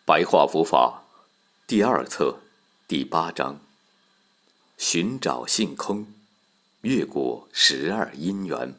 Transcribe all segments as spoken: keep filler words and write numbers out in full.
白话佛法第二册第八章：寻找性空，越过十二因缘。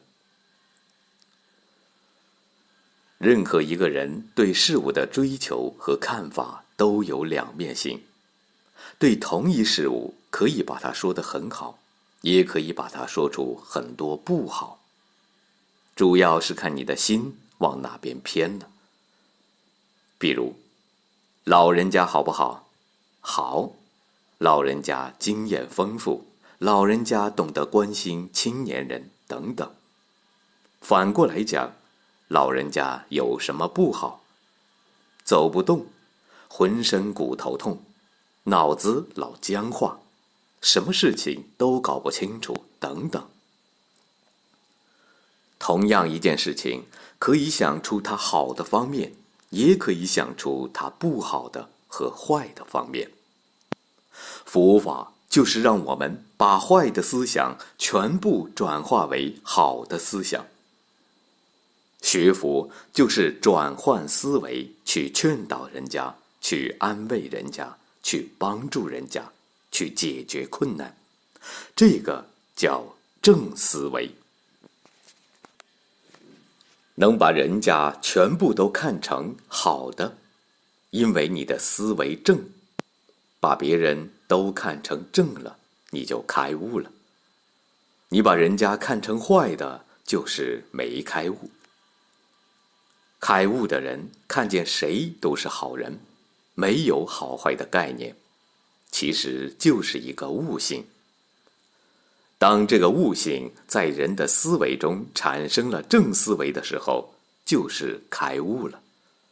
任何一个人对事物的追求和看法都有两面性。对同一事物，可以把它说得很好，也可以把它说出很多不好。主要是看你的心往哪边偏了。比如，老人家好不好？好，老人家经验丰富，老人家懂得关心青年人等等。反过来讲，老人家有什么不好？走不动，浑身骨头痛，脑子老僵化，什么事情都搞不清楚等等。同样一件事情，可以想出它好的方面，也可以想出它不好的和坏的方面。佛法就是让我们把坏的思想全部转化为好的思想。学佛就是转换思维，去劝导人家，去安慰人家，去帮助人家，去解决困难。这个叫正思维。能把人家全部都看成好的，因为你的思维正，把别人都看成正了，你就开悟了。你把人家看成坏的，就是没开悟。开悟的人看见谁都是好人，没有好坏的概念，其实就是一个悟性。当这个悟性在人的思维中产生了正思维的时候，就是开悟了。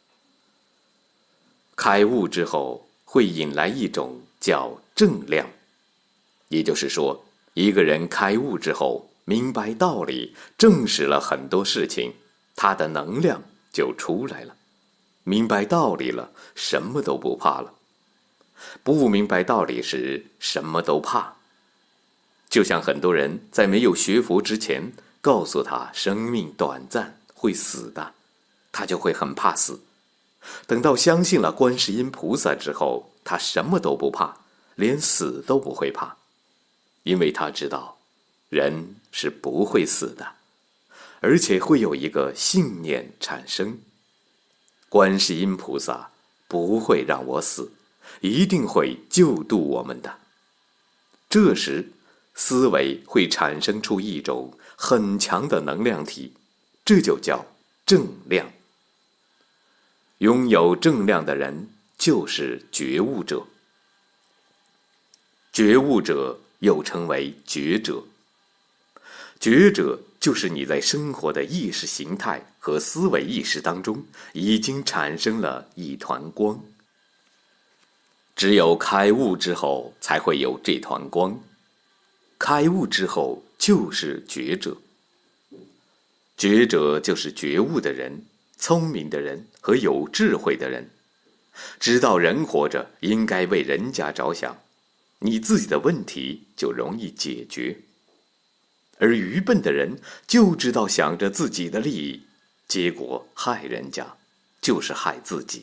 开悟之后会引来一种叫正量，也就是说，一个人开悟之后明白道理，证实了很多事情，他的能量就出来了。明白道理了，什么都不怕了。不明白道理时，什么都怕。就像很多人在没有学佛之前告诉他生命短暂会死的，他就会很怕死。等到相信了观世音菩萨之后，他什么都不怕，连死都不会怕，因为他知道人是不会死的，而且会有一个信念产生：观世音菩萨不会让我死，一定会救度我们的。这时思维会产生出一种很强的能量体，这就叫正量。拥有正量的人就是觉悟者。觉悟者又称为觉者。觉者就是你在生活的意识形态和思维意识当中已经产生了一团光。只有开悟之后才会有这团光。开悟之后就是觉者。觉者就是觉悟的人，聪明的人和有智慧的人，知道人活着应该为人家着想，你自己的问题就容易解决。而愚笨的人就知道想着自己的利益，结果害人家就是害自己。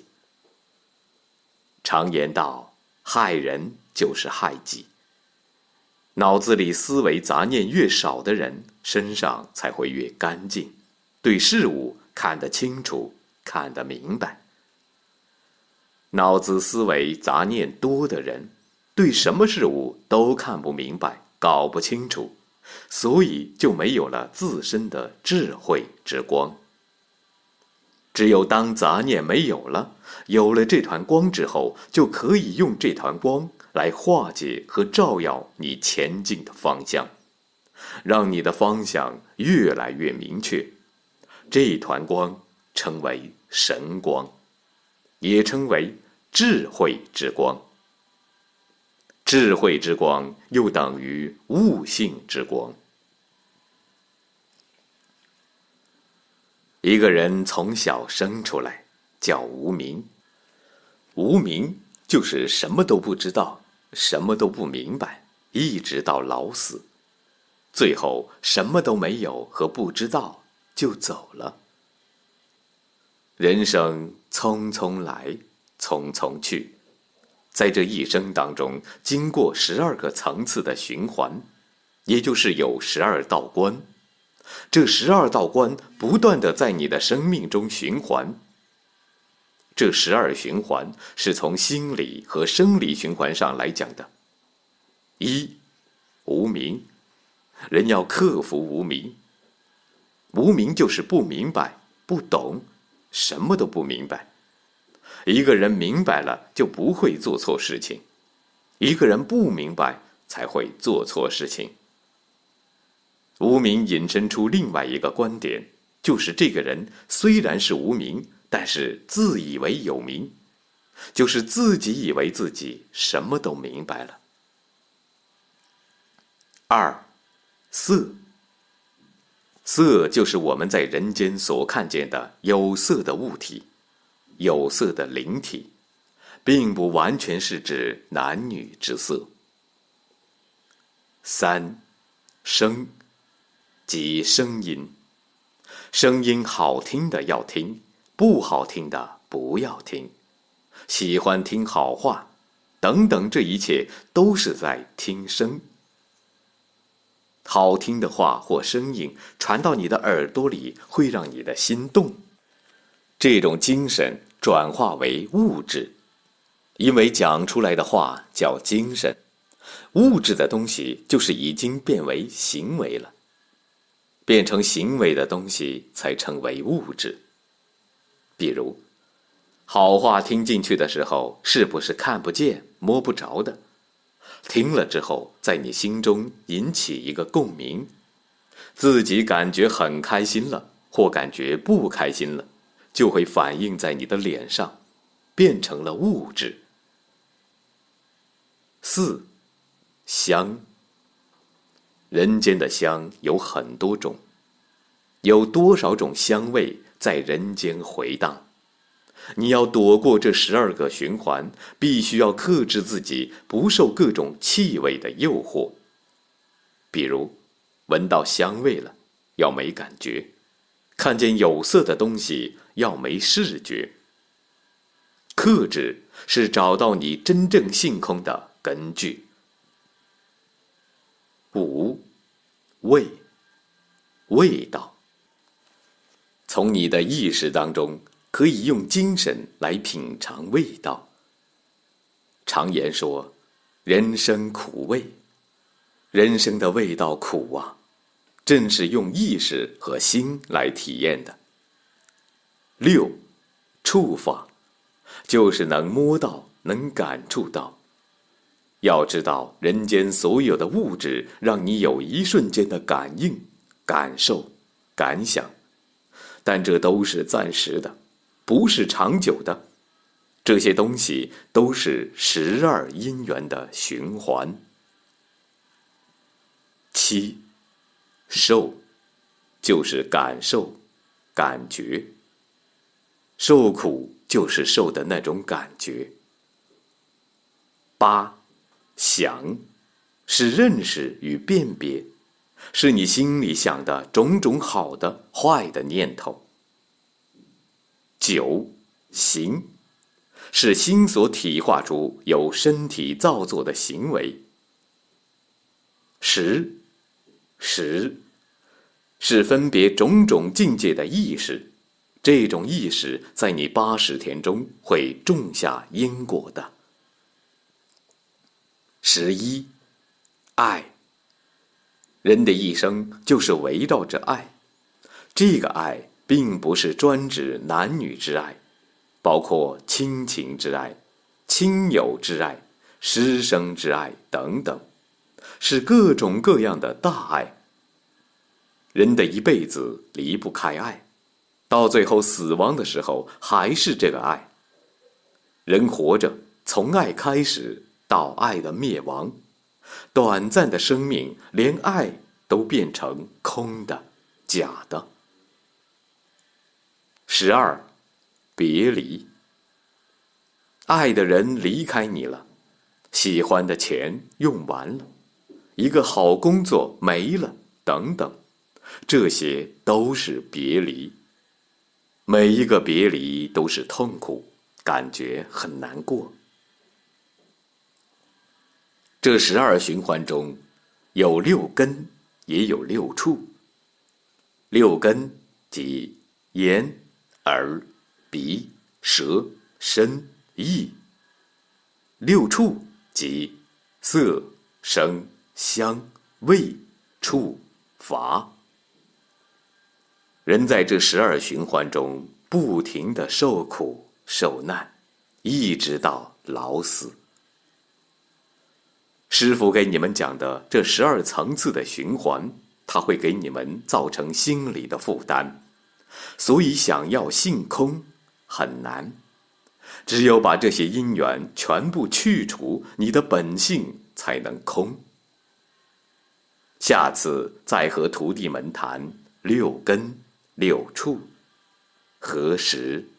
常言道，害人就是害己。脑子里思维杂念越少的人，身上才会越干净，对事物看得清楚，看得明白。脑子思维杂念多的人，对什么事物都看不明白，搞不清楚，所以就没有了自身的智慧之光。只有当杂念没有了，有了这团光之后，就可以用这团光来化解和照耀你前进的方向，让你的方向越来越明确。这团光称为神光，也称为智慧之光。智慧之光又等于悟性之光。一个人从小生出来叫无明，无明就是什么都不知道，什么都不明白，一直到老死，最后什么都没有和不知道就走了。人生匆匆来， 匆匆去。在这一生当中，经过十二个层次的循环，也就是有十二道关。这十二道关不断地在你的生命中循环。这十二循环是从心理和生理循环上来讲的。一，无明，人要克服无明。无明就是不明白、不懂，什么都不明白。一个人明白了，就不会做错事情；一个人不明白，才会做错事情。无明引申出另外一个观点，就是这个人虽然是无明，但是自以为有明，就是自己以为自己什么都明白了。二，色。色就是我们在人间所看见的有色的物体，有色的灵体，并不完全是指男女之色。三，声，即声音。声音好听的要听，不好听的不要听，喜欢听好话，等等，这一切都是在听声。好听的话或声音传到你的耳朵里，会让你的心动，这种精神转化为物质，因为讲出来的话叫精神，物质的东西就是已经变为行为了，变成行为的东西才称为物质。比如，好话听进去的时候，是不是看不见、摸不着的？听了之后，在你心中引起一个共鸣，自己感觉很开心了，或感觉不开心了，就会反映在你的脸上，变成了物质。四，香。人间的香有很多种，有多少种香味在人间回荡？你要躲过这十二个循环，必须要克制自己不受各种气味的诱惑。比如，闻到香味了，要没感觉；看见有色的东西，要没视觉。克制是找到你真正性空的根据。五，味，味道。从你的意识当中，可以用精神来品尝味道。常言说，人生苦味，人生的味道苦啊，正是用意识和心来体验的。六，触法，就是能摸到，能感触到。要知道，人间所有的物质让你有一瞬间的感应、感受、感想，但这都是暂时的，不是长久的。这些东西都是十二因缘的循环。七，受，就是感受、感觉。受苦就是受的那种感觉。八，想，是认识与辨别，是你心里想的种种好的、坏的念头。九，行，是心所体化出有身体造作的行为。十，识，是分别种种境界的意识，这种意识在你八十天中会种下因果的。十一，爱，人的一生就是围绕着爱，这个爱并不是专指男女之爱，包括亲情之爱、亲友之爱、师生之爱等等，是各种各样的大爱。人的一辈子离不开爱，到最后死亡的时候还是这个爱。人活着，从爱开始到爱的灭亡，短暂的生命连爱都变成空的、假的。十二，别离，爱的人离开你了，喜欢的钱用完了，一个好工作没了，等等，这些都是别离。每一个别离都是痛苦， 感觉很难过。这十二循环中，有六根，也有六触。六根即眼、耳、鼻、舌、身、意；六触即色、声、香、味、触、法。人在这十二循环中不停地受苦受难，一直到老死。师父给你们讲的这十二层次的循环，它会给你们造成心理的负担，所以想要性空很难。只有把这些因缘全部去除，你的本性才能空。下次再和徒弟们谈六根六触，何时